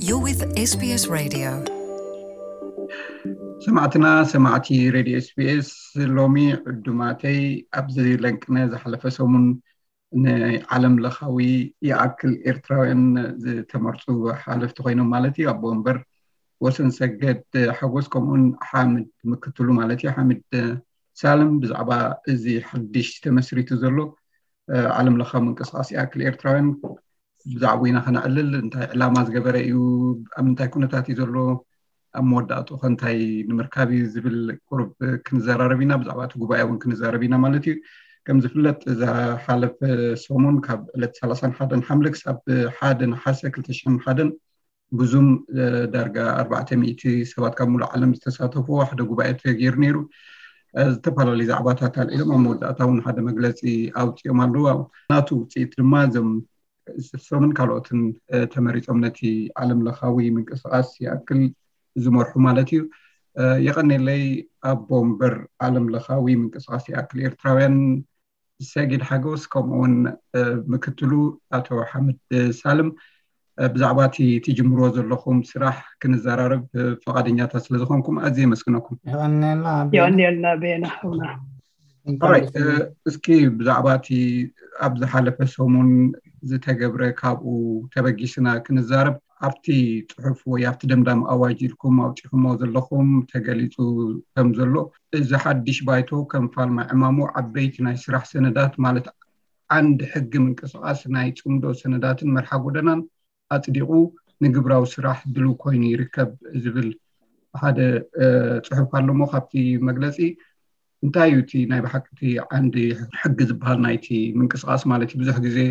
You're with SBS Radio. سمعتي راديو SBS لومي عدماتي أبزي لنكنا زحلف سومن عالم لخوي يأكل إرتراوين تمرسو حالف تغينو مالتي أبو أمبر وسن سجد حوزكم حامد مكتلو مالتي حامد سالم بزعبا زي حدش تمسري تزلو عالم لخوي من قصاص يأكل إرتراوين بزعبوينا خنا قلل انت علامات جبرة يو أمنتاي كونتاتي زلو أموداتو خنتاي نمركابي زبل قرب كنزاربينا بزعبات جبايا كنزاربينا مالتي كم زفلت إذا حالف سومون كاب لت 30 حدن حملك سب حدن حاسك لتشم حدن بزوم درجة 400 سبات كمول عالم استساتفوا واحد جبايا تغيير نيرو تفعل اللي زعباتها تال إلى أموداتهم هذا مجلسي أو تيمالو ناتو تيترمازم سومن كالوتن تمريت أمنتي عالم لخاوي من قصاص يأكل زمر حمالتي يغني لي أبومبر عالم لخاوي من قصاص يأكل إرتراوين ساجد حقوس كمون مكتلو أتو حمد سالم بزعباتي تجمروا زلخم سراح كنزارب فقادنيات أسلزخمكم أزي مسكنكم يعني لنا بينا حونا اسكي بزعباتي أبز حالف سومون زتجبره كابو تبجيسنا كنزارب أبتي تحف ويافت دمدم أواجيلكم أو تحمو زلخم تجليتو تمزلو إذا حدش بايتو كم فالما إمامو عبيت ناي سراح سندات مالت عند حق من قصاص ناي تمدو سندات مرحبو دنان أتدقو نقبراو سراح دلو كويني ركب زبل هذا تحف اللمو خبتي مجلسي انتايوتي ناي بحكتي عندي حق زبال نايتي من قصاص مالتي بزح جزي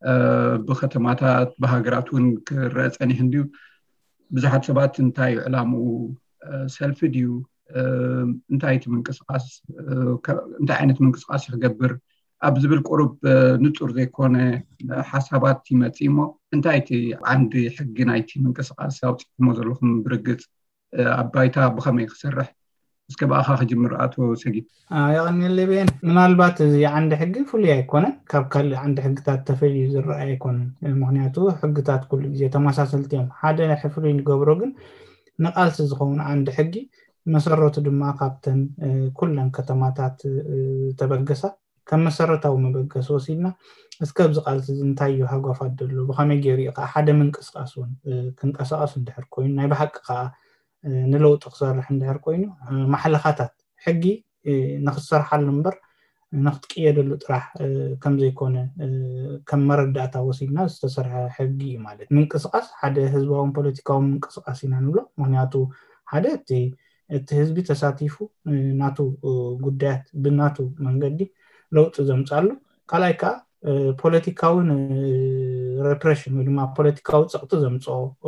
بختماتات بهاجراتون كرأس أني هنديو بزحت سبات انتاي علامو سلف ديو انتايت من قصاص انتاي عينت من قصاص يخبر أبزب القرب نطور ذي كونه حسابات تيماتيمو انتايتي عندي حق نايتي من قصاص ساوتي موزلوهم برقت أبايتا بخمي خسرح اسكي بأخا خجم رأتو سجي يعني اللي بين من البات زي عند حق فلي يكون كل عند حقتات تفلي زر يكون المهنياتو حقتات كل زي تماساسلتهم حدا حفري نقبرغن نقالس زخون عند حقي مسرت دما كابتن كلن كتماتات تبقسا كم مسرتاو مبقسو سينا اسكب زقالس انتايو حقو فادلو بخمي جيري حدا من قصقاسون كنقصاص اندحر كوين ناي بحق نلو تقصر حندهر كوينو محلخاتات حقي نخسر حل نمبر نختقيه دلو طرح كم زي كونه كم مرداتا وسيلنا استسرح حقي مالت من قصقاس حدا حزباون بوليتيكاون من قصقاسينا نبلو معناتو حدا تي حزبي تساتيفو ناتو ጉዳያት بناتو መንገዲ ለውጥ ዘምጻሉ ካላይካ ፖለቲካውን repression ወይማ ፖለቲካው ጽቅጥ ዘምጾ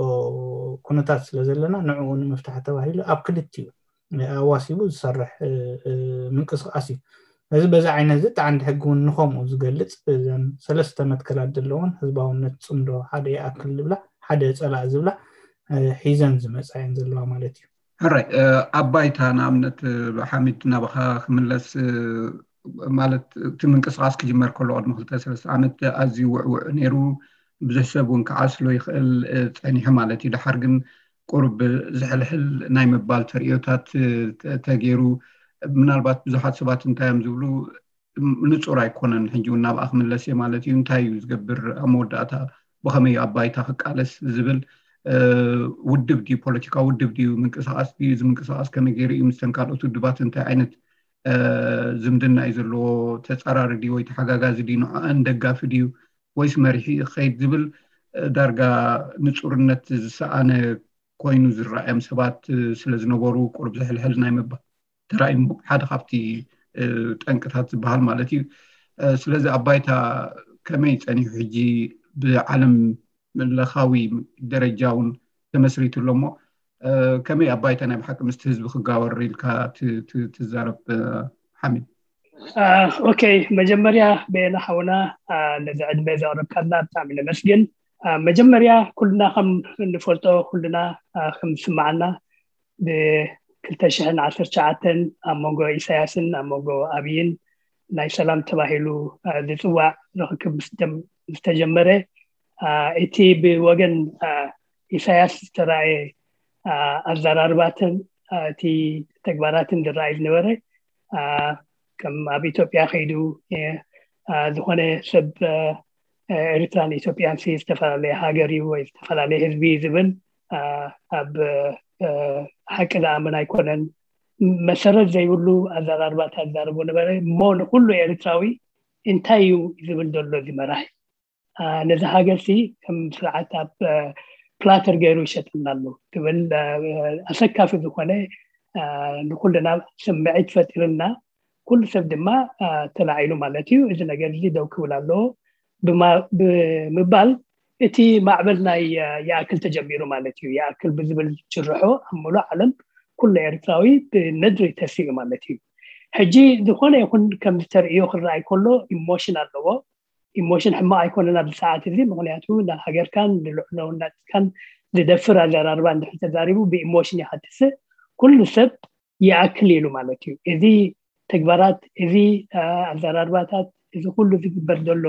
ኩነታት ስለዘለና ንዑን መፍታሕ ተባሂሉ ኣብ ክልቲኡ ኣዋሲቡ ዝሰርሕ ምንቅስቃስ እዩ እዚ በዛ ዓይነት ዝት አንድ ሕጉን ንኾምኡ ዝገልጽ እዘን ሰለስተ መትከላት ዘለውን ህዝባውነት ጽምዶ ሓደ ያክል ዝብላ ሓደ ጸላእ ዝብላ ሒዘን ዝመጻየን ዘለዋ ማለት እዩ هراي أبايتا نامنت حميد نبخا خملس مالت تمن قصاص كجمر كل عد مخلطة سلسة عمت أزي ونيرو بزحسبون كعسلو يخل تعني حمالتي لحرقن قرب زحلحل نايم بالتريوتات تغيرو من البات بزحات سبات انتايم زولو نتصورا يكونن حنجون ناب أخملسي مالتي انتاي يزقبر أموداتا بخمي أبايتا حق ألس زبل ودب دي بوليتيكا ودب دي من قصاص دي من قصاص كمغيري مستنكالو تدبات انت عينت زمدنا يزلو تصرار دي ወይ ተሐጋጋዝ ዲ ነው አንደጋፍ ዲ ወይስ መሪሒ ኸይድ ዝብል ዳርጋ ንጹርነት ዝሰአነ ኮይኑ ዝራእም ሰባት ስለዝነበሩ ቁርብ ዝሕልሕል ናይ መባ ተራእዩ ሓደ ካብቲ ጠንቅታት ዝበሃል ማለት እዩ ስለዚ አባይታ ከመይ ጸኒሑ ሕጂ ብዓለም ለኻዊ ደረጃውን ተመስሪቱሎሞ كمي أبايتنا بحق مستهزب خجاور ريلكا تزارب حميد أوكي مجمريا بين حونا لزعد بيزارب كنا تعمل مسجن مجمريا كلنا خم نفرطو كلنا خم سمعنا بكل تشهن 10 ساعتين أموجو إسياسن أموجو أبين ناي سلام تباهلو لتوا ركب مستجمرة إتي بوجن ኢሳያስ ተራይ አዛራርባትን ቲ ተግባራትን ድራይ ነበረ ከም ኣብ ኢትዮጵያ ኸይዱ ዝኾነ ሰብ ኤርትራን ኢትዮጵያን ዝተፈላልየ ሃገር እዩ ወይ ዝተፈላልየ ህዝቢ ዝብል ኣብ ሓቂ ዝኣምን ኣይኮነን መሰረት ዘይብሉ ኣዛራርባታት ዛረቦ ነበረ እሞ ንኩሉ ኤርትራዊ እንታይ እዩ ዝብል ዘሎ ዝመራህ ነዚ ሃገር ከም ስርዓት ኣብ ፕላተር ገይሩ ይሸጥልና ኣሎ ትብል ኣሰካፊ ዝኾነ ንኩልና ስምዒት ፈጢርና ኩሉ ሰብ ድማ ተላዒሉ ማለት እዩ እዚ ነገር እዚ ደው ክብል ኣሎ ብምባል እቲ ማዕበል ናይ ያክል ተጀሚሩ ማለት እዩ ያክል ብዝብል ጭርሖ ኣምሉ ዓለም ኩሉ ኤርትራዊ ብነድሪ ተሲኡ ማለት እዩ ሕጂ ዝኾነ ይኹን ከም ዝተርእዮ ክራይ ከሎ ኢሞሽን ኣለዎ ኢሞሽን ሕማ ኣይኮነና ብሰዓት እዚ ምክንያቱ ንሃገርካን ንልዕልውነትካን ዝደፍር ኣዘራርባ እንድሕተዛሪቡ ብኢሞሽን ይሓትስ ኩሉ ሰብ ያክል ኢሉ ማለት እዩ እዚ ተግባራት እዚ ኣዘራርባታት እዚ ኩሉ ዝግበር ዘሎ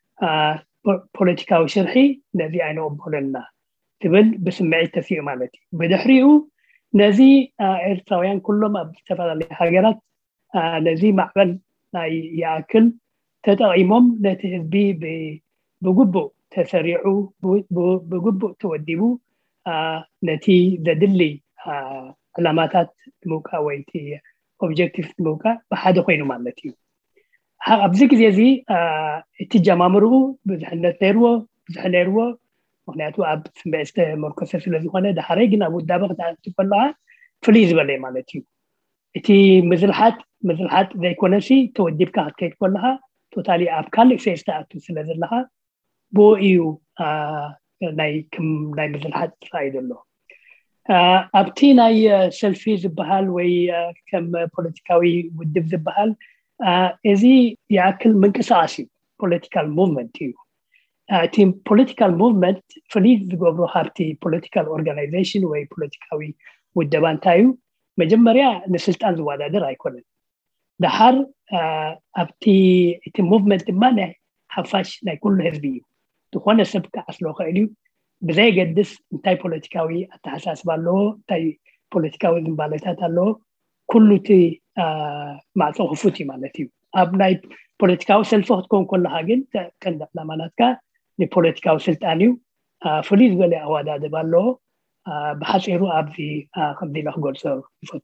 ፖለቲካዊ ሽርሒ ነዚ ኣይንቕበለና ትብል ብስምዒት ተሲኡ ማለት እዩ ብድሕሪኡ ነዚ ኤርትራውያን ኩሎም ኣብ ዝተፈላለዩ ሃገራት ነዚ ማዕበል ናይ ያክል ተጠቂሞም ነቲ ህዝቢ ብግቡእ ተሰሪዑ ብግቡእ ተወዲቡ ነቲ ዘድሊ ዕላማታት ምውቃዕ ወይቲ ኦብጀክቲቭ ምውቃዕ ብሓደ ኮይኑ ማለት እዩ ኣብዚ ግዜ እዚ እቲ ጀማምርኡ ብዙሕነት ነይርዎ ምክንያቱ ኣብ ስምዒት ተመርኮሰ ስለዝኾነ ዳሕረይ ግን ኣብ ውዳበ ክትኣትው ከለካ ፍልይ ዝበለ ማለት እዩ እቲ ምዝልሓት ዘይኮነሲ ተወዲብካ ክትከይድ ከለካ ቶታሊ ኣብ ካልእ ፌዝ ተኣቱ ስለዘለካ ብኡ እዩ ናይ ምዝልሓት ተራእዩ ዘሎ ኣብቲ ናይ ሰልፊ ዝበሃል ወይ ከም ፖለቲካዊ ውድብ ዝበሃል እዚ ያክል ምንቅስቃስ እዩ ፖለቲካል ሙቭመንት እዩ እቲ ፖለቲካል ሙቭመንት ፍልይ ዝገብሮ ካብቲ ፖለቲካል ኦርጋናይዜሽን ወይ ፖለቲካዊ ውደባ እንታይ እዩ መጀመርያ ንስልጣን ዝወዳደር ኣይኮነን ድሓር ኣብቲ እቲ ሙቭመንት ድማ ናይ ሓፋሽ ናይ ኩሉ ህዝቢ እዩ ዝኾነ ሰብ ክዓስሎ ክእል እዩ ብዘይገድስ እንታይ ፖለቲካዊ ኣተሓሳስባ ኣለዎ እንታይ ፖለቲካዊ ዝምባለታት ኣለዎ ኩሉ እቲ ማዕፆ ክፉት እዩ ማለት እዩ ኣብ ናይ ፖለቲካዊ ሰልፊ ክትኮን ከለካ ግን ቀንዲ ዕላማናትካ ንፖለቲካዊ ስልጣን እዩ ፍልይ ዝበለ ኣወዳድባ ኣለዎ ብሓፂሩ ኣብዚ ከምዚ ኢለ ክገልፆ ይፈቱ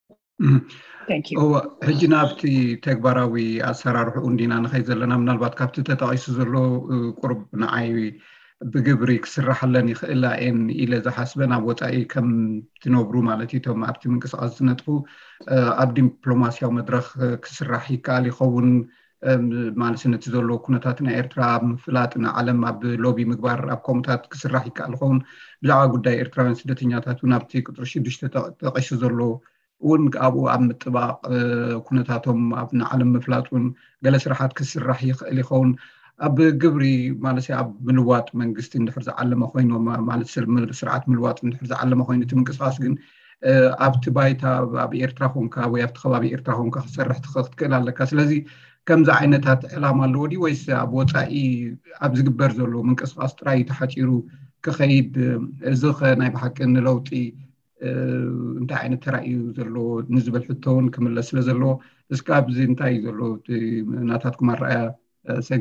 ሕጂ ናብቲ ተግባራዊ ኣሰራርሑኡ እንዲና ንኸይድ ዘለና ምናልባት ካብቲ ተጠቂሱ ዘሎ ቁርብ ንዓይ ብግብሪ ክስራሕለን ይኽእል እየን ኢለ ዝሓስበ ናብ ወፃኢ ከም ትነብሩ ማለት እዩ እቶም ኣብቲ ምንቅስቃስ ዝነጥፉ ኣብ ዲፕሎማስያዊ መድረክ ክስራሕ ይከኣል ይኸውን ማለት ነቲ ዘሎ ኩነታት ናይ ኤርትራ ኣብ ምፍላጥ ንዓለም ኣብ ሎቢ ምግባር ኣብ ኮሚታት ክስራሕ ይከኣል ይኸውን ብዛዕባ ጉዳይ ኤርትራውያን ስደተኛታት ናብቲ ቁጥሪ 6 ተጠቂሱ ዘሎ እውን ኣብኡ ኣብ ምጥባቅ ኩነታቶም ኣብ ንዓለም ምፍላጡን ገለ ስራሓት ክስራሕ ይኽእል ይኸውን ኣብ ግብሪ ማለት ኣብ ምልዋጥ መንግስቲ እንድሕር ዝዓለመ ኮይኑ ማለት ስርዓት ምልዋጥ እንድሕር ዝዓለመ ኮይኑ እቲ ምንቅስቃስ ግን ኣብቲ ባይታ ኣብ ኤርትራ ኮንካ ወይ ኣብቲ ከባቢ ኤርትራ ኮንካ ክሰርሕ ትኽእል ኣለካ ስለዚ ከምዚ ዓይነታት ዕላማ ኣለዎ ዲ ወይስ ኣብ ወፃኢ ኣብ ዝግበር ዘሎ ምንቅስቃስ ጥራይ ተሓፂሩ ክኸይድ እዚ ናይ ብሓቂ ንለውጢ እንታይ ዓይነት ተራእዩ ዘሎ ንዝብል ሕቶውን ክምለስ ስለ ዘለዎ እስካ ኣብዚ እንታይ ዘሎ ናታትኩም ኣረኣያ ሰጊ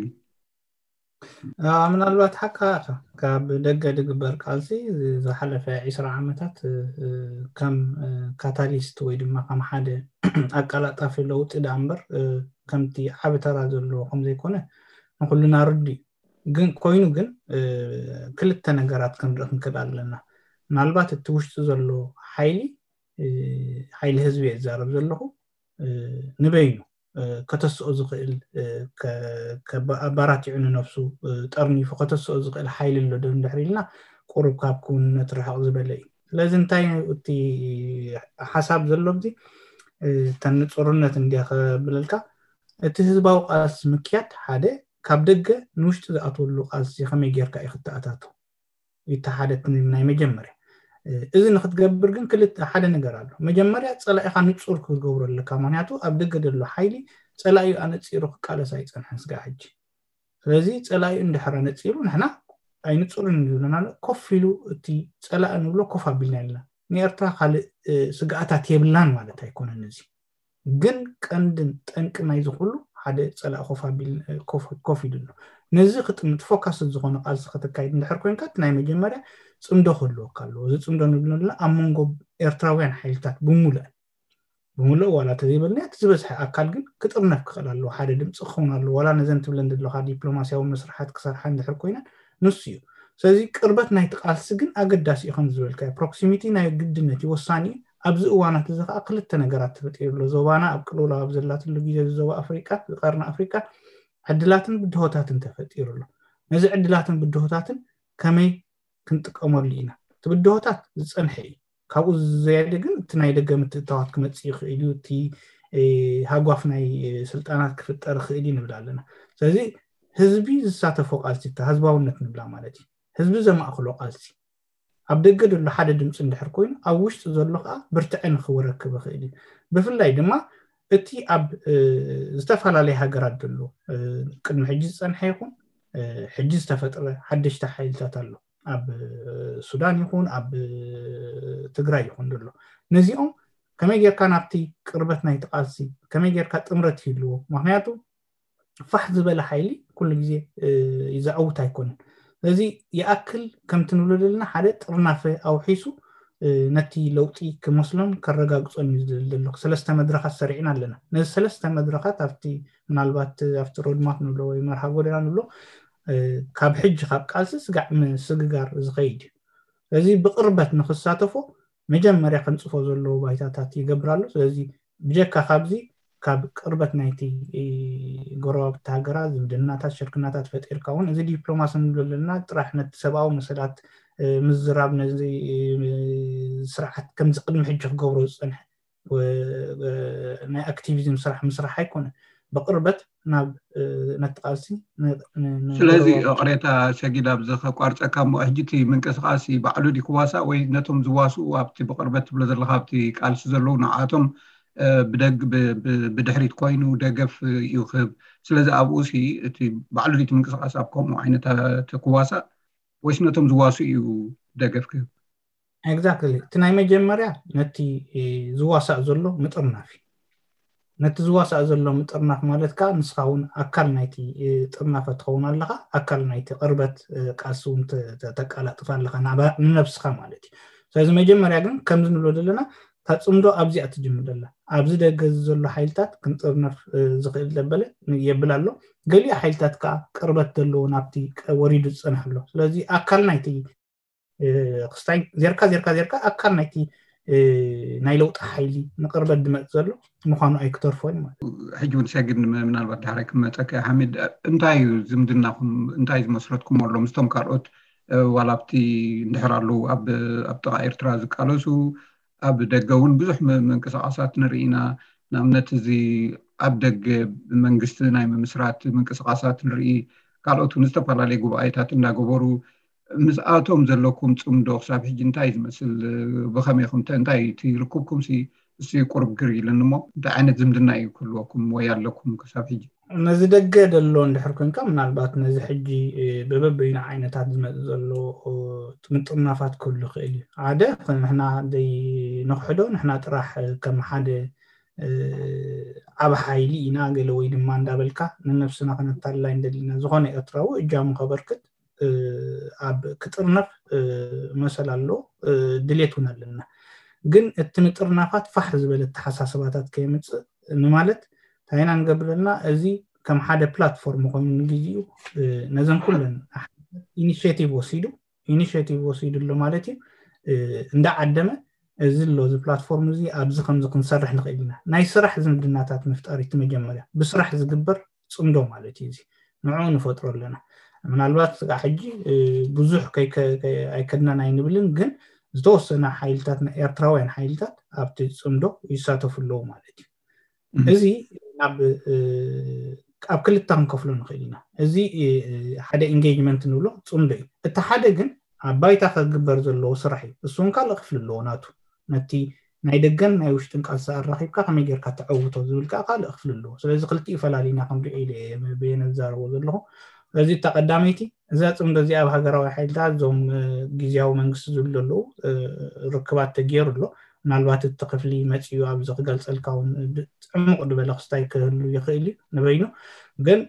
ምናልባት ሓካ ካብ ደገ ድግበር ቃልሲ ዝሓለፈ 20 ዓመታት ከም ካታሊስት ወይ ድማ ከም ሓደ ኣቀላጣፊ ለውጢ ዳምበር ከምቲ ዓብተራ ዘሎ ከም ዘይኮነ ንኩልና ርዲ ግን ኮይኑ ግን ክልተ ነገራት ክንርኢ ክንክእል ኣለና ምናልባት እቲ ውሽጡ ዘሎ ሓይሊ ህዝቢ ይዛረብ ዘለኹ ንበይኑ ከተስኦ ዝኽእል ከባራት ይዕኑ ነፍሱ ጠርኒፉ ከተስኦ ዝኽእል ሓይሊ ኣሎ ድሕሪልና ቁርብ ካብ ኩነት ርሕቕ ዝበለ እዩ ስለዚ እንታይ እቲ ሓሳብ ዘሎ እዚ ተንፅርነት እንዲያኸብለልካ እቲ ህዝባዊ ቃልሲ ምክያድ ሓደ ካብ ደገ ንውሽጢ ዝኣትወሉ ቃልሲ ከመይ ጌርካ ይኽተኣታቱ ይተሓደት ናይ መጀመርያ እዚ ንክትገብር ግን ክልተ ሓደ ነገር ኣሎ መጀመርያ ፀላኢኻ ንጹር ክገብሮ ኣለካ ምክንያቱ ኣብ ደገ ዘሎ ሓይሊ ፀላኢ ኣነፂሩ ክቃለስ ኣይፀንሕን ስጋ ሕጂ ስለዚ ፀላኢ እንድሕር ነፂሩ ንሕና ኣይንጽሩን ይብለና ኮፊሉ እቲ ጸላእ ንብሎ ኮፍ አቢልና ኢልና ንኤርትራ ካልእ ስጋኣታት የብላን ማለት ኣይኮነን እዚ ግን ቀንድን ጠንቅ ናይ ዝኹሉ ሓደ ጸላእ ኮፍ ኢሉ ነዚ ክትምት ፎከስ ዝኾነ ቃልሲ ከተካይድ እንድሕር ኮይንካ ናይ መጀመርያ ጽምዶ ክህልወካ ኣለዎ እዚ ጽምዶ ንብለና ኣብ መንጎ ኤርትራውያን ሓይልታት ብምሉእ ዋላ ተዘይበልና ዝበዝሐ ኣካል ግን ክጥርነፍ ክኽእል ኣለዎ ሓደ ድምፂ ክኸውን ኣለዎ ዋላ ነዘን ትብለን ዘለካ ዲፕሎማስያዊ መስራሓት ክሰርሓ እንድሕር ኮይና ንሱ እዩ ስለዚ ቅርበት ናይቲ ቃልሲ ግን ኣገዳሲ እዩ ከም ዝበልካ ፕሮክሲሚቲ ናይ ግድነት ይወሳኒ ኣብዚ እዋናት እዚ ከዓ ክልተ ነገራት ተፈጢሩሎ ዞባና ኣብ ቅልውላ ኣብ ዘላትሉ ግዜ ዞባ ኣፍሪቃ ዝቐርና ኣፍሪቃ ዕድላትን ብድሆታትን ተፈጢሩሎ ነዚ ዕድላትን ብድሆታትን ከመይ ክንጥቀመሉ ኢና እቲ ብድሆታት ዝጸንሐ እዩ ካብኡ ዝያደ ግን እቲ ናይ ደገ ምትእትታዋት ክመጽእ ይኽእል እዩ እቲ ሃጓፍ ናይ ስልጣናት ክፍጠር ይኽእል ንብል ኣለና ስለዚ ህዝቢ ዝሳተፎ ቃልሲ ህዝባውነት ንብላ ማለት እዩ ህዝቢ ዘማእኽሎ ቃልሲ ኣብ ደገ ዘሎ ሓደ ድምፂ እንድሕር ኮይኑ ኣብ ውሽጢ ዘሎ ከዓ ብርትዕን ክወረክብ ይኽእል እዩ ብፍላይ ድማ እቲ ኣብ ዝተፈላለዩ ሃገራት ዘሎ ቅድሚ ሕጂ ዝጸንሐ ይኹን ሕጂ ዝተፈጠረ ሓደሽቲ ሓይልታት ኣሎ ኣብ ሱዳን ይኹን ኣብ ትግራይ ይኹን ዘሎ ነዚኦም ከመይ ጌርካ ናብቲ ቅርበት ናይቲ ቃልሲ ከመይ ጌርካ ጥምረት ይህልዎ ምክንያቱ ፋሕ ዝበለ ሓይሊ ኩሉ ግዜ ይዛዕውት ኣይኮነን ስለዚ ይኣክል ከምቲ ንብሎ ዘለና ሓደ ጥርናፈ ኣውሒሱ ነቲ ለውጢ ክመስሎን ከረጋግጾን ይዘለሎ ሰለስተ መድረኻት ሰሪዕና ኣለና ነዚ ሰለስተ መድረኻት ኣብቲ ምናልባት ኣብቲ ሮድማፕ ንብሎ ወይ መርሃ ጎደና ንብሎ ካብ ሕጂ ካብ ቃልሲ ስግጋር ዝኸይድ ስለዚ ብቅርበት ንክሳተፎ መጀመርያ ክንጽፎ ዘለዎ ባይታታት ይገብራሉ ስለዚ ብጀካ ካብዚ ካብ ቅርበት ናይቲ ጎረባብቲ ሃገራት ዝምድናታት ሽርክናታት ፈጢርካ እውን እዚ ዲፕሎማሲ ንብለና ጥራሕ ነቲ ሰብኣዊ መሰላት ምዝራብ ነዚ ስርዓት ከም ዝቅድሚ ሕጂ ክገብሮ ዝጸንሐ ናይ አክቲቪዝም ስራሕ ኣይኮነን بقربت ناب نتقاسي سلازي قريتا سجيلا بزخ قارصا كم احجتي من قسقاسي بعلو دي كواسا وي نتوم زواسو وابتي بقربت بلزر لخابتي قالس زلو نعاتهم بدق بدحريت كوينو دقف يخب سلازي ابوسي تي بعلو دي من قسقاسا بكم عينتا تكواسا ويش نتوم زواسو يو دقف كيف exactly تناي مجمريا نتي زواسا زلو مطرنافي نتزواس أزلوا مترناف مالتك نسخون أكل نايتي ترناف تخون لها أكل نايتي قربت كاسون تتكالة طفال لها نعبا نفسها مالتي فإذا ما يجمع رأينا كم زنلو دلنا تتصمدو أبزي أتجمع دلنا أبزي دقز زلو حيلتات كنت ترناف زغير لبالي يبلالو قالي حيلتات قربت دلو نابتي وريدو تسنحلو لذي أكل نايتي قصتين زيركا أكل نايتي نايلوت حيلي نقرب دماء زلو مخانو ايكتور فوين حجون ساقن من الوقت حركة متاك يا حميد انتاي زمدناكم انتاي زمسرتكم ورلو مستم كاروت والابتي نحرالو اب تغاير ترازك علوسو اب دقاون بزح من كساقاسات نرئينا نامنت زي اب دق منقست نايم مسرات من كساقاسات نرئي كاروتو نستفال علي قبائيتات ناقبورو مساعتهم زلوكم تصمدو خساب حج انتاي زمسل بخميكم تنتاي تيركوبكم سي قرب قري لنمو انت عانت زمدنا كلكم ويالكم خساب حج نزي دقا دلو اندحر كنكا من البات نزي حجي بببينا عينتات زلو تمطرنافات كل خيلي عادة فنحنا دي نخحدو نحنا تراح كم حدا عبا حايلي ناقل ويدي ما ندابلكا ننفسنا كنتالا اندلينا زغوني اطراو اجامو خبركت اب كترنف مثلا له دليتونا لنا ግን እትንጥርናፋት ፋሕ ዝበለት ተሓሳስባታት ከይምጽ ንማለት ታይና እንገብርልና እዚ ከም ሓደ ፕላትፎርም ኮይኑ ንግዚኡ ነዘን ኩለን ኢኒሺየቲቭ ወሲዱ ማለት እዩ እንዳዓደመ እዚ ሎዝ ፕላትፎርም እዚ ኣብዚ ከም ክንሰርሕ ንኽእልና ናይ ስራሕ ዝምድናታት ምፍጣር እቲ መጀመርያ ብስራሕ ዝግበር ጽምዶ ማለት እዩ እዚ ንዑ ንፈጥሮ ኣለና ምናልባት ሕጂ ብዙሕ ኣይከድና ናይ ንብልን ግን ዝተወሰነ ሓይልታት ኤርትራውያን ሓይልታት ኣብቲ ጽምዶ ይሳተፉለው ማለት እዩ እዚ ኣብ ክልተ ክንከፍሎ ንኽእል ኢና እዚ ሓደ ኢንጌጅመንት ንብሎ ጽምዶ እዩ እቲ ሓደ ግን ኣብ ባይታ ክግበር ዘለዎ ስራሕ እዩ እሱን ካልእ ክፍሊ ኣለዎ ናቱ ነቲ ናይ ደገን ናይ ውሽጥን ቃልሲ ኣራኺብካ ከመይ ጌርካ ተዓውቶ ዝብል ካልእ ክፍሊ ኣለዎ ስለዚ ክልቲኡ ፈላሊና ክንሪኦ ኢለ ብየነ ዝዛረቦ ዘለኹ እዚ ተቀዳሚቲ እዛ ጽምዶ እዚኣ ኣብ ሃገራዊ ሓይልታት ዞም ጊዜያዊ መንግስቲ ዝብልሉ ርክባት ተገይሩሎ ምናልባት እቲ ክፍሊ መጽዩ ኣብ ዝገልጸልካውን ጽምቕ ድበለ ክስታይ ክህሉ ይኽእል ንበይኑ ግን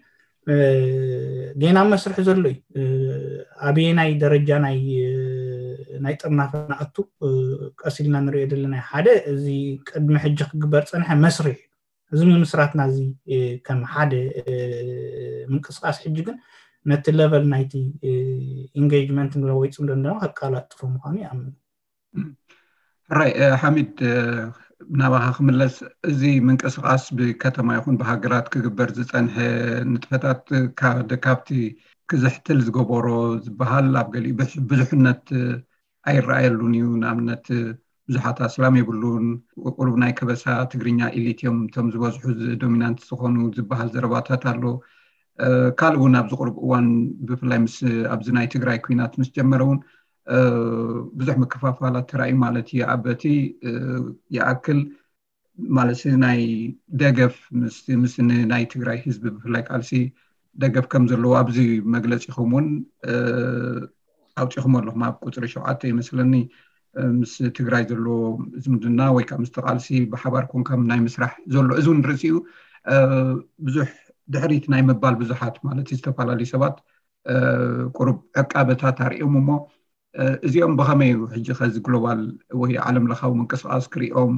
ገና መስርሕ ዘሎ ኣብየናይ ደረጃ ናይ ጥርናፈና ኣቱ ቀሲልና ንሪኦ ዘለና ሓደ እዚ ቅድሚ ሕጂ ክግበር ፀንሐ መስርሕ እዚ ምስራትና እዚ ከም ሓደ ምንቅስቃስ ሕጂ ግን ነቲ ሌቨል ናይቲ ኢንጌጅመንት ወይ ጽምዶ እንደና ከቃላጥፉ ምዃኑ ይኣምን ራይ ሓሚድ ናባኻ ክምለስ እዚ ምንቅስቃስ ብከተማ ይኹን ብሃገራት ክግበር ዝፀንሐ ንጥፈታት ካብቲ ክዝሕትል ዝገበሮ ዝበሃል ኣብ ገሊኡ ብዙሕነት ኣይረኣየሉን እዩ ንኣብነት ብዙሓት ኣስላም የብሉን ቁሩብ ናይ ከበሳ ትግርኛ ኢሊትዮም እቶም ዝበዝሑ ዶሚናንት ዝኾኑ ዝበሃል ዘረባታት ኣሎ ካልእ እውን ኣብ ዝቁርብ እዋን ብፍላይ ምስ ኣብዚ ናይ ትግራይ ኩናት ምስ ጀመረ እውን ብዙሕ ምክፋፋላት ተራእዩ ማለት እዩ ኣብቲ ይኣክል ማለት ናይ ደገፍ ምስ ናይ ትግራይ ህዝቢ ብፍላይ ቃልሲ ደገፍ ከም ዘለዎ ኣብዚ መግለፂኹም እውን ኣውፂኹም ኣለኹም ኣብ ቁፅሪ 7 ይመስለኒ ምስ ትግራይ ዘሎ ዝምድና ወይ ከዓ ምስ ተቃልሲ ብሓባር ኮንካም ናይ ምስራሕ ዘሎ እዚ እውን ርእሲኡ ብዙሕ ድሕሪት ናይ ምባል ብዙሓት ማለት ዝተፈላለዩ ሰባት ቁሩብ ዕቃበታት ኣርእዮም እሞ እዚኦም ብኸመይ ሕጂ ከዚ ግሎባል ወይ ዓለም ለኻዊ ምንቅስቃስ ክሪኦም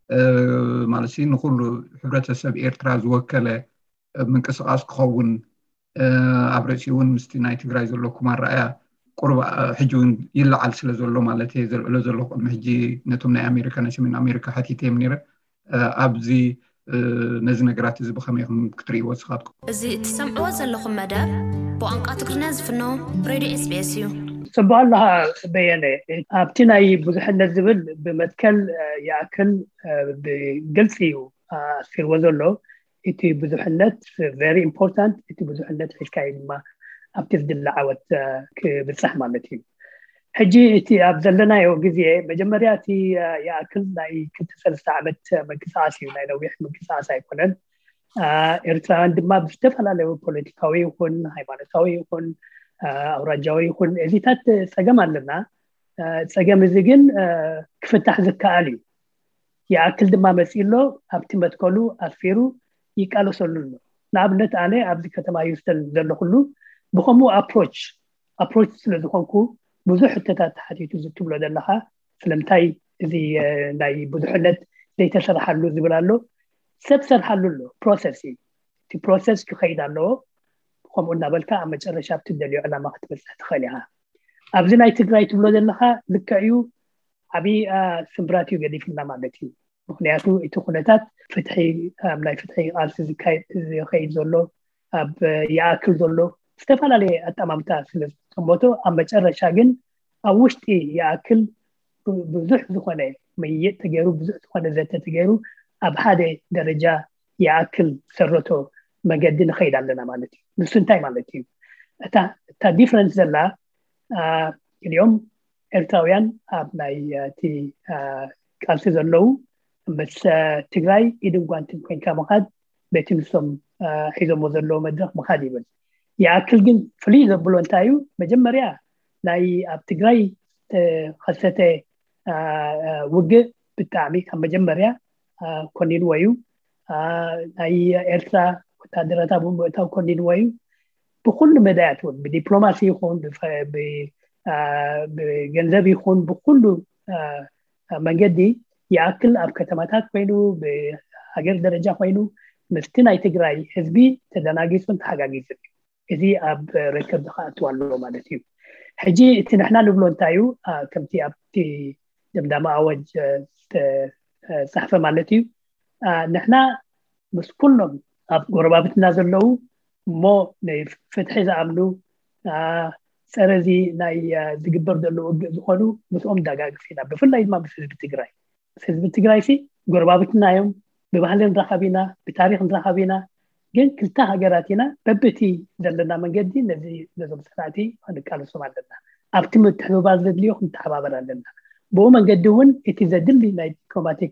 ማለት ንኩሉ ሕብረተሰብ ኤርትራ ዝወከለ ምንቅስቃስ ክኸውን ኣብ ርእሲኡ እውን ምስቲ ናይ ትግራይ ዘሎ ኩማራእያ ቁሩብ ሕጂ እውን ይለዓል ስለ ዘሎ ማለት እዩ ዘልዕሎ ዘሎ ቅድሚ ሕጂ ነቶም ናይ ኣሜሪካ ናይ ሰሜን ኣሜሪካ ሓቲተዮም ነይረ ኣብዚ ነዚ ነገራት እዚ ብኸመይ ክትሪእዎ ንስኻትኩም እዚ እትሰምዕዎ ዘለኹም መደብ ብቋንቋ ትግርኛ ዝፍኖ ሬድዮ SBS እዩ ጽባላها በየነ ኣብቲ ናይ ብዙሕነት ዝብል ብመትከል ያክል ብግልጽ እዩ ኣስፊርዎ ዘሎ እቲ ብዙሕነት very important እቲ ብዙሕነት ሒዝካይ ድማ ኣብቲ ዝድላዓወት ክብፅሕ ማለት እዩ ሕጂ እቲ ኣብ ዘለናዮ ግዜ መጀመርያ እቲ ያክል ናይ 2-3 ዓመት ምንቅስቃስ እዩ ናይ ነዊሕ ምንቅስቃስ ኣይኮነን ኤርትራውያን ድማ ብዝተፈላለዩ ፖለቲካዊ ይኹን ሃይማኖታዊ ይኹን ኣውራጃዊ ይኹን እዚታት ፀገም ኣለና ፀገም እዚ ግን ክፍታሕ ዝከኣል እዩ ያክል ድማ መፂሎ ኣብቲ መትከሉ ኣስፊሩ ይቃለሰሉ ንኣብነት ኣነ ኣብዚ ከተማ ዩስተን ዘሎ ኩሉ ብከምኡ ኣፕሮች ስለዝኾንኩ ብዙሕ ሕተታት ሓቲቱ ዝትብሎ ዘለኻ ስለምንታይ እዚ ናይ ብዙሕነት ዘይተሰርሓሉ ዝብል ኣሎ ሰብ ሰርሓሉ ኣሎ ፕሮሰስ እዩ እቲ ፕሮሰስ ክኸይድ ኣለዎ ከምኡ እናበልካ ኣብ መጨረሻ ብትደልዮ ዕላማ ክትበፅሕ ትኽእል ኢኻ ኣብዚ ናይ ትግራይ ትብሎ ዘለኻ ልክዕዩ ዓብዪ ስምብራት እዩ ገዲፍና ማለት እዩ ምክንያቱ እቲ ኩነታት ፍትሒ ናይ ፍትሒ ቃልሲ ዝኸይድ ዘሎ ኣብ ይኣክል ዘሎ ዝተፈላለዩ ኣጠማምታ ስለዝተሞቶ ኣብ መጨረሻ ግን ኣብ ውሽጢ ይኣክል ብዙሕ ዝኾነ መይጥ ተገይሩ ብዙሕ ዝኾነ ዘተ ተገይሩ ኣብ ሓደ ደረጃ ይኣክል ሰረቶ መገዲ ንኸይድ ኣለና ማለት እዩ ንሱ እንታይ ማለት እዩ እታ ዲፍረንስ ዘላ እልዮም ኤርትራውያን ኣብ ናይ እቲ ቃልሲ ዘለው ምስ ትግራይ ኢድን ጓንትን ኮንካ ምኻድ በቲ ንሶም ሒዞሞ ዘለዎ መድረክ ምኻድ ይብል ይኣክል ግን ፍልይ ዘብሎ እንታይ እዩ መጀመርያ ናይ ኣብ ትግራይ ከሰተ ውግእ ብጣዕሚ ካብ መጀመርያ ኮኒንዎ እዩ ናይ ኤርትራ ወታደራት ኣብ ምእታው ኮኒንዎ እዩ ብኩሉ መዳያት እውን ብዲፕሎማሲ ይኹን ብገንዘብ ይኹን ብኩሉ መንገዲ ይኣክል ኣብ ከተማታት ኮይኑ ብሃገር ደረጃ ኮይኑ ምስቲ ናይ ትግራይ ህዝቢ ተደናጊጹን ተሓጋጊጹን እዚ ኣብ ርከብ ዝኸኣትዎ ኣለዎ ማለት እዩ ሕጂ እቲ ንሕና ንብሎ እንታይ እዩ ከምቲ ኣብቲ ድምዳመ ኣዋጅ ዝተፃሕፈ ማለት እዩ ንሕና ምስ ኩሎም ኣብ ጎረባብትና ዘለው እሞ ናይ ፍትሒ ዝኣምኑ ፀረዚ ናይ ዝግበር ዘሎ ውግእ ዝኾኑ ምስኦም ዳጋግፍ ኢና ብፍላይ ድማ ምስ ህዝቢ ትግራይ ጎረባብትና እዮም ብባህሊ ንራኸቢና ብታሪክ ንራኸቢና ግን ክልተ ሃገራት ኢና በብቲ ዘለና መንገዲ ነዞም ሰራእቲ ክንቃለሶም ኣለና ኣብቲ ምትሕብባር ዘድልዮ ክንተሓባበር ኣለና ብኡ መንገዲ እውን እቲ ዘድሊ ናይ ዲፕሎማቲክ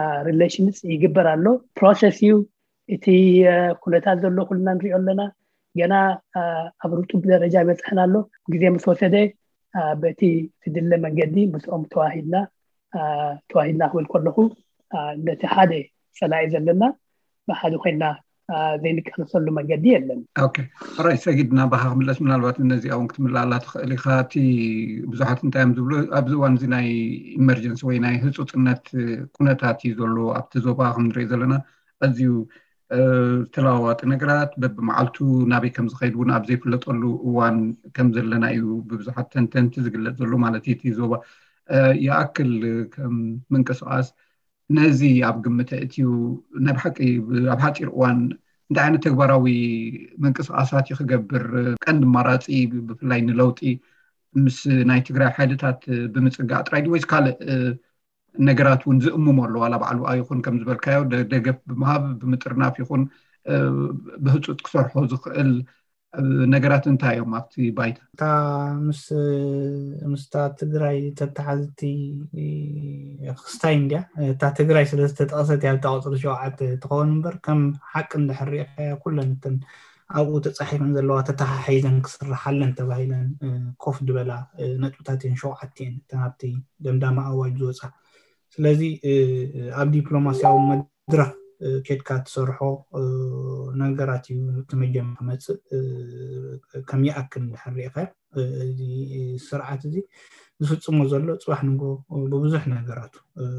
ሪሌሽንስ ይግበር ኣሎ ፕሮሰስ እዩ እቲ ኩነታት ዘሎ ኩልና ንሪኦ ኣለና ገና አብሩቱ ደረጃ በጽሐናሎ ጊዜ መስወሰደ በቲ ትድለ መንገዲ መስኦም ተዋሂድና ሁል ኮለኹ ነቲ ሓደ ሰላይ ዘለና በሓደ ኮይና ዘይንቀርሰሉ መንገዲ የለን ኦኬ ራይ ሰጊድና ባሃምለስ ምናልባት እነዚህ አሁን ክትምላላ ተኽእሊ ኻቲ ብዙሓት እንታይም ዝብሉ ኣብዚ ዋን እዚ ናይ ኢመርጀንሲ ወይ ናይ ህፁፅነት ኩነታት ይዘሉ ኣብቲ ዞባ ክንርኢ ዘለና ኣዝዩ ተለዋዋጢ ነገራት በብመዓልቱ ናበይ ከም ዝኸይድ እውን ኣብ ዘይፍለጠሉ እዋን ከም ዘለና እዩ ብብዙሓት ተንተንቲ ዝግለጽ ዘሎ ማለት እቲ ዞባ ይኣክል ከም ምንቅስቓስ ነዚ ኣብ ግምት እትዩ ናብ ሓቂ ኣብ ሓፂር እዋን እንታይ ዓይነት ተግባራዊ ምንቅስቓሳት ይኽገብር ቀንዲ መራፂ ብፍላይ ንለውጢ ምስ ናይ ትግራይ ሓይልታት ብምፅጋዕ ጥራይ ወይስ ካልእ ነገራት እውን ዝእሙም ኣለዋ ኣብ ባዕሉ ኣይኹን ከም ዝበልካዮ ደገፍ ብምሃብ ብምጥርናፍ ይኹን ብህፁፅ ክሰርሖ ዝኽእል ነገራት እንታይ እዮም ኣብቲ ባይታ እታ ምስታ ትግራይ ተተሓዝቲ ክስታይ እንድያ እታ ትግራይ ስለ ዝተጠቐሰት ያልታ ቁፅሪ 7 ትኸውን እምበር ከም ሓቂ እንድሕሪእካ ኩለን እተን ኣብኡ ተፃሒፈን ዘለዋ ተተሓሒዘን ክስራሓለን ተባሂለን ኮፍ ድበላ ነጥብታት 7 እየን እተን ኣብቲ ደምዳማ ኣዋጅ ዝወፃ ስለዚ ኣብ ዲፕሎማስያዊ መድረክ ኬድካ ትሰርሖ ነገራት እዩ ትመጀመር መፅእ ከም ይኣክል እንድሕሪእካ እዚ ስርዓት እዚ ዝፍፅሞ ዘሎ ፅባሕ ንጎ ብብዙሕ ነገራቱ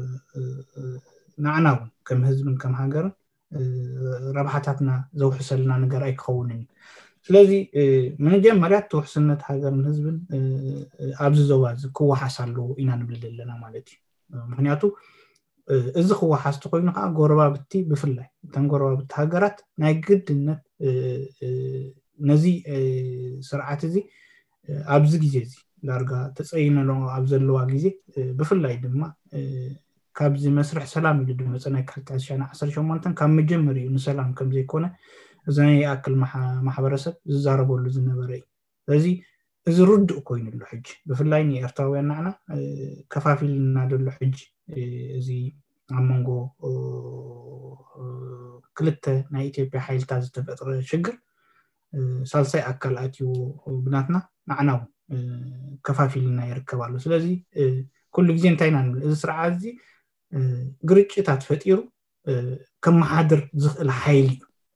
ንዓና እውን ከም ህዝብን ከም ሃገርን ረብሓታትና ዘውሕሰልና ነገር ኣይክኸውንን ስለዚ መጀመርያ ተውሕስነት ሃገርን ህዝብን ኣብዚ ዞባ ክወሓስ ኣለዎ ኢና ንብል ዘለና ማለት እዩ ምክንያቱ እዚ ክወሓስ ተኮይኑ ከዓ ጎረባብቲ ብፍላይ እተን ጎረባብቲ ሃገራት ናይ ግድነት ነዚ ስርዓት እዚ ኣብዚ ግዜ እዚ ዳርጋ ተፀይነሎ ኣብ ዘለዋ ግዜ ብፍላይ ድማ ካብዚ መስርሕ ሰላም ኢሉ ድማ ናይ 2018 ካብ መጀመሪኡ ንሰላም ከም ዘይኮነ እዚ ናይ ኣክል ማሕበረሰብ ዝዛረበሉ ዝነበረ እዩ ስለዚ እዚ ርድእ ኮይኑሉ ሕጂ ብፍላይ ንኤርትራውያን ናዕና ከፋፊልና ደሎ ሕጂ እዚ ኣብ መንጎ ክልተ ናይ ኢትዮጵያ ሓይልታት ዝተፈጠረ ሽግር ሳልሳይ ኣካል ኣትዩ ብናትና ናዕና ከፋፊልና ይርከባሉ ስለዚ ኩሉ ግዜ እንታይ ኢና ንብል እዚ ስርዓት እዚ ግርጭታት ፈጢሩ ከመሓድር ዝኽእል ሓይሊ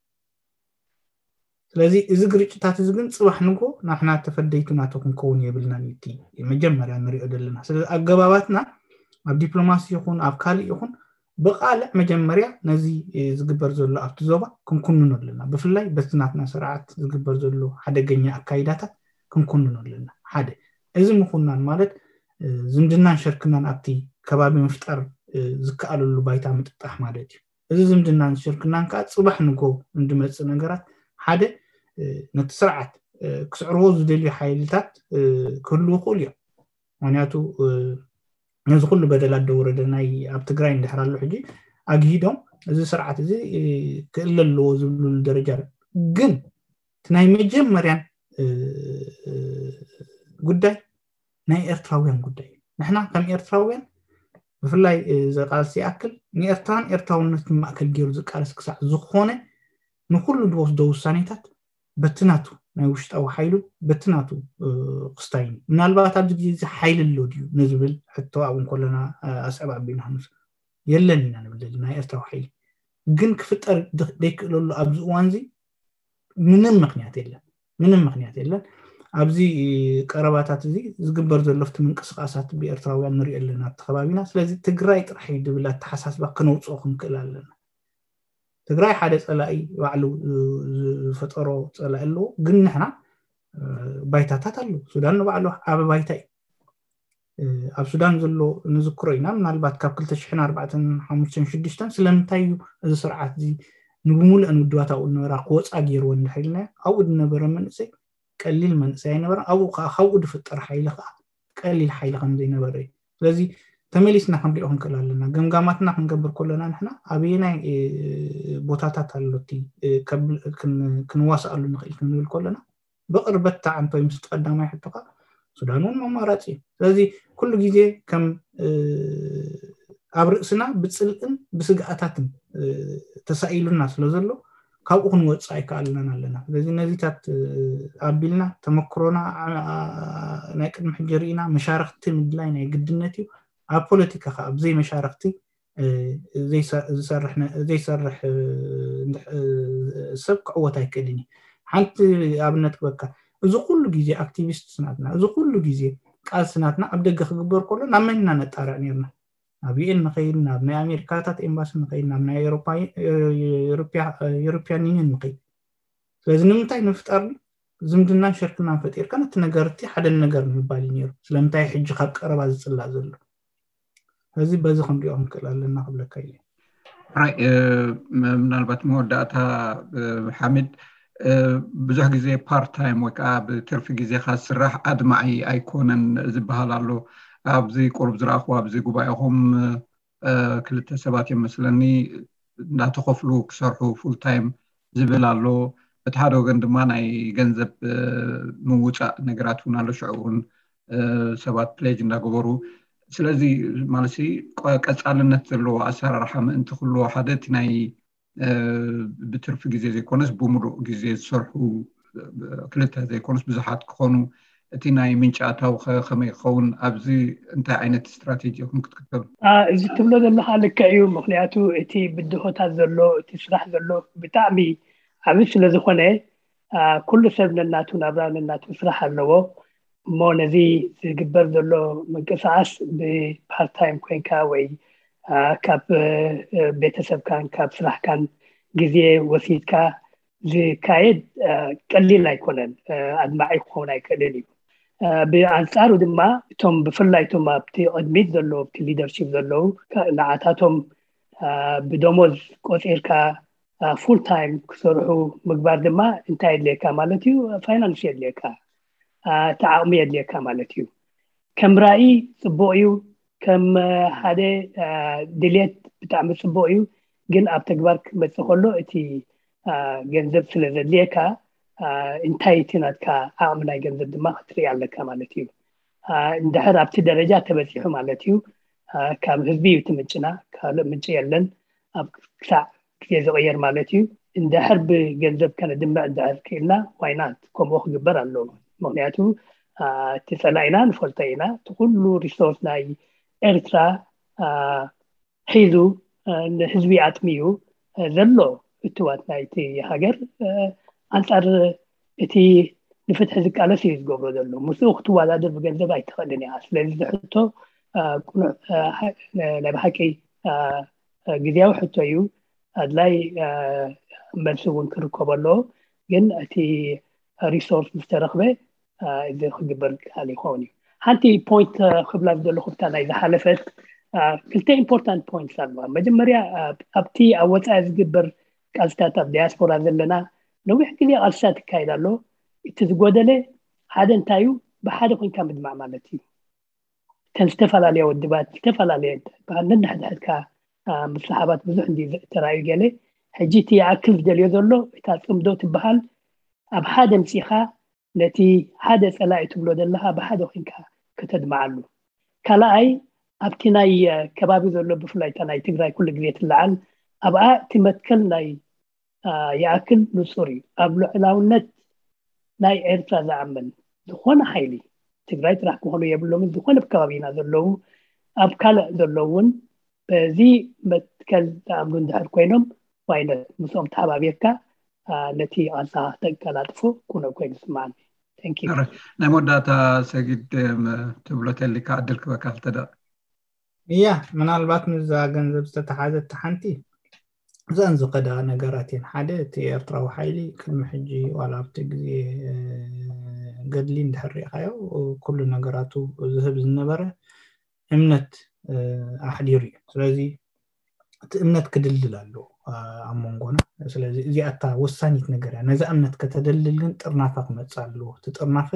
ስለዚ እዚ ግርጭታት እዚ ግን ፅባሕ ንጎ ናሕና ተፈደይቱና ተኩንከውን የብልና ንቲ መጀመርያ ንሪኦ ዘለና ስለዚ ኣገባባትና ኣብ ዲፕሎማሲ ይኹን ኣብ ካልእ ይኹን ብቃልዕ መጀመርያ ነዚ ዝግበር ዘሎ ኣብቲ ዞባ ክንኩንኖ ኣለና ብፍላይ በትናትና ስርዓት ዝግበር ዘሎ ሓደገኛ ኣካይዳታት ክንኩንኖ ኣለና ሓደ እዚ ምኹናን ማለት ዝምድናን ሸርክናን ኣብቲ ከባቢ ምፍጣር ዝከኣለሉ ባይታ ምጥጣሕ ማለት እዩ እዚ ዝምድናን ሸርክናን ከዓ ፅባሕ ንጎ እንድመፅእ ነገራት ሓደ ነቲ ስርዓት ክስዕርዎ ዝደልዩ ሓይልታት ክህልው ይኽእሉ እዮም ምክንያቱ ነዚ ኩሉ በደላት ደውረደ ናይ ኣብ ትግራይ እንድሕራሉ ሕጂ ኣግሂዶም እዚ ስርዓት እዚ ክእለ ኣለዎ ዝብሉ ደረጃ ግን ናይ መጀመርያን ጉዳይ ናይ ኤርትራውያን ጉዳይ ንሕና ከም ኤርትራውያን ብፍላይ ዘቃልሲ ኣክል ንኤርትራን ኤርትራውነት ማእከል ገይሩ ዝቃልስ ክሳዕ ዝኾነ ንኩሉ ዝወስዶ ውሳኔታት በትናቱ ናይ ውሽጣዊ ሓይሉ በትናቱ ክስታይ ምናልባት ኣብዚ ግዜ ሓይል ኣሎ ድዩ ንዝብል ሕቶ ኣብ እንኮለና ኣስዕብ ኣቢና ንስ የለን ኢና ንብል ናይ ኤርትራዊ ሓይሊ ግን ክፍጠር ደይክእለሉ ኣብዚ እዋን እዚ ምንም ምክንያት የለን ኣብዚ ቀረባታት እዚ ዝግበር ዘሎ ፍቲ ምንቅስቃሳት ብኤርትራውያን ንሪኦ ኣለና ኣብቲ ከባቢና ስለዚ ትግራይ ጥራሕ ድብል ኣተሓሳስባ ክነውፅኦ ክንክእል ኣለና ትግራይ ሓደ ፀላኢ ባዕሉ ዝፈጠሮ ፀላኢ ኣለዎ ግን ንሕና ባይታታት ኣለዎ ሱዳን ንባዕሉ ዓበ ባይታ እዩ ኣብ ሱዳን ዘሎ ንዝክሮ ኢና ምናልባት ካብ 2004-5-6 ስለምንታይ እዩ እዚ ስርዓት እዚ ንብሙሉእ ንውድባት ኣብኡ ዝነበራ ክወፃ ገይርዎ እንድሕልና ኣብኡ ዝነበረ መንእሰይ ቀሊል መንእሰይ ኣይነበረ ኣብኡ ከዓ ካብኡ ዝፍጠር ሓይሊ ከዓ ቀሊል ሓይሊ ከም ዘይነበረ እዩ ስለዚ ተመሊስና ክንሪኦ ክንክእል ኣለና ገምጋማትና ክንገብር ከለና ንሕና ኣብየናይ ቦታታት ኣሎቲ ክንዋስኣሉ ንኽእል ክንብል ከለና ብቅርበት ተዓንቶ ምስ ተቀዳማይ ሕቶካ ሱዳን እውን ኣማራፂ እዩ ስለዚ ኩሉ ግዜ ከም ኣብ ርእስና ብፅልእን ብስግኣታትን ተሳኢሉና ስለ ዘሎ ካብኡ ክንወፅእ ኣይከኣልናን ኣለና ስለዚ ነዚታት ኣቢልና ተመክሮና ናይ ቅድሚ ሕጂ ርኢና መሻርክቲ ምድላይ ናይ ግድነት እዩ ኣብ ፖለቲካ ከዓ ብዘይ መሻርክቲ ዘይሰርሕ ሰብ ክዕወት ኣይክእልን ሓንቲ ኣብነት ክበካ እዚ ኩሉ ግዜ ኣክቲቪስት ስናትና እዚ ኩሉ ግዜ ቃል ስናትና ኣብ ደገ ክግበር ከሎ ናብ መንና ነጣርዕ ነርና ኣብ ዩኤን ንኸይድ ናብ ናይ ኣሜሪካታት ኤምባሲ ንኸይድ ናብ ናይ ኤውሮፕያን ዩኒየን ንኸይድ ስለዚ ንምንታይ ንፍጠር ዝምድናን ሽርክናን ፈጢርካ ነቲ ነገርቲ ሓደ ነገር ምባል ነይሩ ስለምንታይ ሕጂ ካብ ቀረባ ዝፅላእ ዘሎ እዚ በዚ ክንሪኦ ንክእል ኣለና ክብለካ እየ ምናልባት መወዳእታ ሓሚድ ብዙሕ ግዜ ፓርት ታይም ወይ ከዓ ብትርፊ ግዜካ ዝስራሕ ኣድማዒ ኣይኮነን ዝበሃል ኣሎ ኣብዚ ቁርብ ዝረኣኹ ኣብዚ ጉባኤኹም ክልተ ሰባት ይመስለኒ እናተኸፍሉ ክሰርሑ ፉል ታይም ዝብል ኣሎ እቲ ሓደ ወገን ድማ ናይ ገንዘብ ምውፃእ ነገራት እውን ኣሎ ሽዑ እውን ሰባት ፕሌጅ እንዳገበሩ ስለዚ ማለት ቀፃልነት ዘለዎ ኣሰራርሓ ምእንቲ ክህልዎ ሓደ እቲ ናይ ብትርፊ ግዜ ዘይኮነስ ብሙሉእ ግዜ ዝሰርሑ ክልተ ዘይኮነስ ብዙሓት ክኾኑ እቲ ናይ ምንጫታው ከመይ ክኸውን ኣብዚ እንታይ ዓይነት ስትራቴጂ ክትክተሉ እዚ ትብሎ ዘለካ ልክዕ እዩ ምክንያቱ እቲ ብድሆታት ዘሎ እቲ ስራሕ ዘሎ ብጣዕሚ ዓብይ ስለ ዝኾነ ኩሉ ሰብ ነናቱ ናብራ ነናቱ ስራሕ ኣለዎ እሞ ነዚ ዝግበር ዘሎ ምንቅስቃስ ብፓርት ታይም ኮይንካ ወይ ካብ ቤተሰብካን ካብ ስራሕካን ግዜ ወሲድካ ዝካየድ ቀሊል ኣይኮነን ኣድማዒ ክኸውን ኣይክእልን እዩ ብኣንጻሩ ድማ እቶም ብፍላይቶም ኣብቲ ቅድሚት ዘለዎ ኣብቲ ሊደርሺፕ ዘለው ንዓታቶም ብደሞዝ ቆፂርካ ፉል ታይም ክሰርሑ ምግባር ድማ እንታይ የድልየካ ማለት እዩ ፋይናንስ የድልየካ ተዓቅሚ የድልየካ ማለት እዩ ከም ራእይ ፅቡቅ እዩ ከም ሓደ ድሌት ብጣዕሚ ፅቡቅ እዩ ግን ኣብ ተግባር ክመፅእ ከሎ እቲ ገንዘብ ስለ ዘድልየካ እንታይ እቲ ናትካ ዓቅሚ ናይ ገንዘብ ድማ ክትርኢ ኣለካ ማለት እዩ እንድሕር ኣብቲ ደረጃ ተበፂሑ ማለት እዩ ካብ ህዝቢ እዩ ትምጭና ካልእ ምንጭ የለን ኣብ ክሳዕ ግዜ ዝቕየር ማለት እዩ እንድሕር ብገንዘብ ከነድምዕ እንድሕር ክኢልና ዋይናት ከምኡ ክግበር ኣለዎ ምክንያቱ እቲ ፀላኢና ንፈልጦ ኢና እቲ ኩሉ ሪሶርስ ናይ ኤርትራ ሒዙ ንህዝቢ ኣጥሚዩ ዘሎ እትዋት ናይቲ ሃገር ኣንጻር እቲ ንፍትሒ ዝቃለስ እዩ ዝገብሮ ዘሎ ምስኡ ክትወዳደር ብገንዘብ ኣይትኽእልን እያ ስለዚ ዝሕቶ ናይ ብሓቂ ግዜያዊ ሕቶ እዩ ኣድላይ መልሲ እውን ክርከብ ኣለዎ ግን እቲ ሪሶርስ ምስተረኽበ እዚ ክግበር ካል ይኸውን እዩ ሓንቲ ፖይንት ክብላ ዘለኹ ብታ ናይ ዝሓለፈት ክልተ ኢምፖርታንት ፖይንትስ ኣለዋ መጀመርያ ኣብቲ ኣብ ወፃኢ ዝግበር ቃልስታት ኣብ ዲያስፖራ ዘለና ነዊሕ ግዜ ቃልስታት ይካየድ ኣሎ እቲ ዝጎደለ ሓደ እንታይ እዩ ብሓደ ኮንካ ምድማዕ ማለት እዩ ከም ዝተፈላለየ ውድባት ዝተፈላለየ ነንሕድሕድካ ምስሓባት ብዙሕ እንዲ ተራእዩ ገለ ሕጂ እቲ ይኣክል ዝደልዮ ዘሎ እታ ፅምዶ ትበሃል ኣብ ሓደ ምፂኻ ነቲ ሓደ ፀላኢ ትብሎ ዘለካ ብሓደ ኮንካ ከተድማዓሉ ካልኣይ ኣብቲ ናይ ከባቢ ዘሎ ብፍላይ ናይ ትግራይ ኩሉ ግዜ ትለዓል ኣብኣ እቲ መትከል ናይ ይኣክል ንጹር እዩ ኣብ ልዕላውነት ናይ ኤርትራ ዝኣምን ዝኾነ ሓይሊ ትግራይ ጥራሕ ክኾኑ የብሎምን ዝኾነ ከባቢና ዘለው ኣብ ካልእ ዘለውን በዚ መትከል ዝኣምኑ እንድሕር ኮይኖም ዋይነት ምስኦም ተሓባቢርካ ነቲ ቃልሳ ተቀላጥፎ ኩነ ኮይኑ ስማዓኒ ናይ መወዳእታ ሰጊድ ትብሎ ተሊካ ዕድል ክበካ ተዳ እያ ምናልባት ምዛ ገንዘብ ዝተተሓዘት ሓንቲ እዘን ዝኸዳ ነገራት እየን ሓደ እቲ ኤርትራዊ ሓይሊ ቅድሚ ሕጂ ዋላ ኣብቲ ግዜ ገድሊ እንድሕር ሪኢኻዮ ኩሉ ነገራቱ ዝህብ ዝነበረ እምነት ኣሕዲሩ እዩ ስለዚ እቲ እምነት ክድልድል ኣሎ ኣብ መንጎና ስለዚ እዚኣታ ወሳኒት ነገር እያ ነዛ እምነት ከተደልል ግን ጥርናፋ ክመፅእ ኣለዎ እቲ ጥርናፈ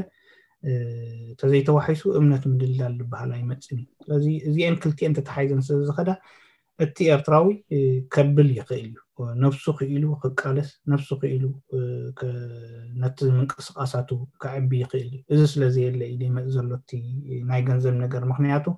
ተዘይተዋሒሱ እምነት ምድልዳል ዝበሃል ኣይመፅን እዩ ስለዚ እዚአን ክልቲአን ተተሓሒዘን ስለዝኸዳ እቲ ኤርትራዊ ከብል ይኽእል እዩ ነፍሱ ክኢሉ ክቃለስ ነፍሱ ክኢሉ ነቲ ምንቅስቃሳቱ ክዕቢ ይኽእል እዩ እዚ ስለዘየለ እዩ ይመፅእ ዘሎ እቲ ናይ ገንዘብ ነገር ምክንያቱ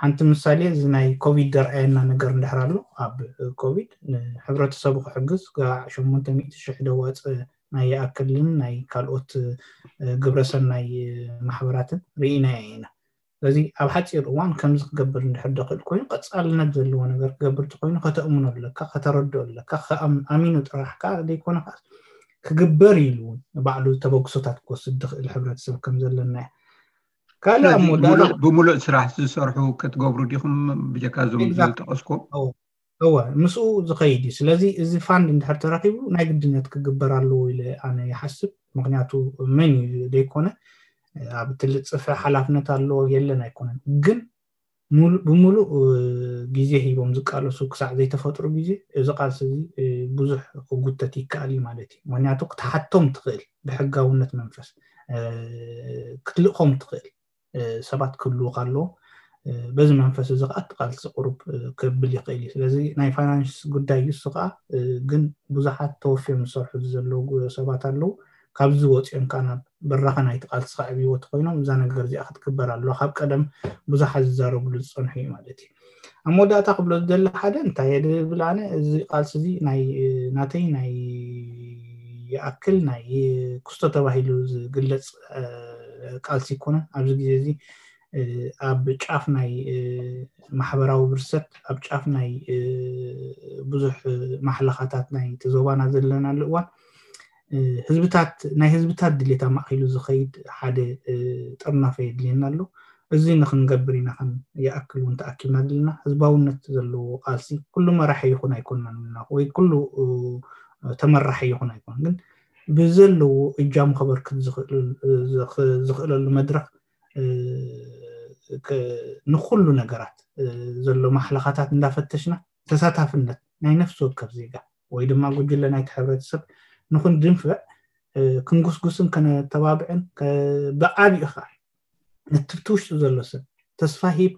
ሓንቲ ምሳሌ እዚ ናይ ኮቪድ ደርአየና ነገር እንድሕራሉ ኣብ ኮቪድ ሕብረተሰቡ ክሕግዝ 800,000 ደዋፅ ናይ ኣክልን ናይ ካልኦት ግብረሰናይ ማሕበራትን ርኢና ኢና ስለዚ ኣብ ሓፂር እዋን ከምዚ ክገብር እንድሕር ደኺል ኮይኑ ቀጻልነት ዘለዎ ነገር ክገብር ኮይኑ ከተእምኖ ኣለካ ከተረድኦ ኣለካ ኣሚኑ ጥራሕካ ደይኮነ ክግበር ኢሉ ባዕሉ ተበግሶታት ክወስድ ድኽእል ሕብረተሰብ ከም ዘለና ካለ بملء سراح ዝሰርሑ ክትገብሩ ዲኹም ብጀካ ዞም ዝተቀስኩም هو مسؤ ዝኸይዲ ስለዚ እዚ ፋንድ እንድሕር ተራኺቡ ናይ ግድነት ክግበር ኣለዎ ኢለ ኣነ ይሓስብ ምክንያቱ ምን ደይኮነ ኣብ ትልጽፈ ሓላፍነት ኣለዎ የለን ኣይኮነን ግን بملء ግዜ ሂቦም ዝቃለሱ ክሳዕ ዘይተፈጥሩ ግዜ እዚ ቃልሲ ብዙሕ ክጉተት ይከኣል ማለት እዩ ምክንያቱ ክትሓቶም ትኽእል ብሕጋውነት መንፈስ ክትልቕም ትኽእል ሰባት ክሉ ካሎ በዚ መንፈስ እዚ ቃል ቃልሲ ቁሩብ ክብል ይኽእል ስለዚ ናይ ፋይናንስ ጉዳይ ይስኻ ግን ብዙሓት ተወፊዮም ዝሰርሑ ዘለዉ ሰባት ኣለዉ ካብዚ ወፂኦም ካና በራኸ ናይ ቃልሲ ዓብይወት ኮይኖም እዛ ነገር እዚኣ ክትግበር ኣለዋ ካብ ቀደም ብዙሓት ዝዛረብሉ ዝፀንሑ እዩ ማለት እዩ ኣብ መወዳእታ ክብሎ ዝደሊ ሓደ እንታይ የድብል ኣነ እዚ ቃልሲ እዚ ናይ ናተይ ናይ ይኣክል ናይ ክስቶ ተባሂሉ ዝግለጽ ቃልሲ ይኮነ ኣብዚ ግዜ እዚ ኣብ ጫፍ ናይ ማሕበራዊ ብርሰት ኣብ ጫፍ ናይ ብዙሕ ማሕለኻታት ናይ ተዘባና ዘለና ልእዋን ህዝብታት ናይ ህዝብታት ድሌታ ማእኺሉ ዝኸይድ ሓደ ጥርናፈ የድልየና ኣሎ እዚ ንኽንገብር ኢና ከም ይኣክል እውን ተኣኪብና ዘለና ህዝባውነት ዘለዎ ቃልሲ ኩሉ መራሒ ይኹን ኣይኮነን ወይ ኩሉ ተመራሒ ይኹን ኣይኮን ግን ብዘለዎ እጃም ከበርክት ዝኽእለሉ መድረኽ ንኹሉ ነገራት ዘሎ ማሕለኻታት እንዳፈተሽና ተሳታፍነት ናይ ነፍሲ ወከፍ ዜጋ ወይ ድማ ጉጅለ ናይ ሕብረተሰብ ንኹን ድንፍዕ ክንጉስጉስን ከነተባብዕን ብዓብይኻ ንትብትውሽጡ ዘሎ ሰብ ተስፋ ሂብካ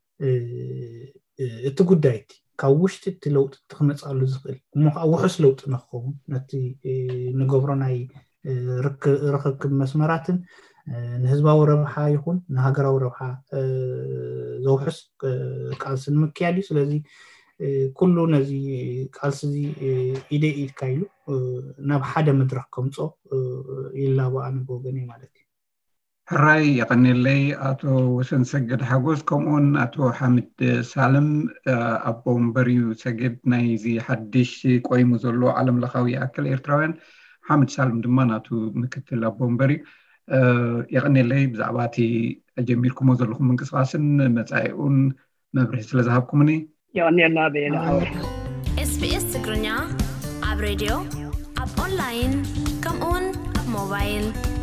እቲ ጉዳይ እቲ ካብ ውሽጢ እቲ ለውጢ ክመጻሉ ዝኽእል እሞ ከዓ ውሑስ ለውጢ ንኽኸውን ነቲ ንገብሮ ናይ ርክብ መስመራትን ንህዝባዊ ረብሓ ይኹን ንሃገራዊ ረብሓ ዘውሕስ ቃልሲ ንምክያድ እዩ ስለዚ ኩሉ ነዚ ቃልሲ እዚ ኢደይ ኢልካይሉ ናብ ሓደ መድረኽ ከምጾ ኢላባ ኣነ ብወገኔ ማለት እዩ ሕራይ የቐኒለይ ኣቶ ወሰን ሰገድ ሓጎስ ከምኡን ኣቶ ሓሚድ ሳለም ኣቦ ወንበሪዩ ሰገድ ናይዚ ሓድሽ ቆይሙ ዘሎ ዓለም ለኻዊ ኣክል ኤርትራውያን ሓሚድ ሳለም ድማ ናቱ ምክትል ኣቦ ወንበሪ የቐኒለይ ብዛዕባ እቲ ጀሚርኩሞ ዘለኹም ምንቅስቓስን መጻኢኡን መብርሂ ስለ ዝሃብኩምኒ የቐኒልና ብየላ SBS ትግርኛ ኣብ ሬድዮ ኣብ ኦንላይን ከምኡውን ኣብ ሞባይል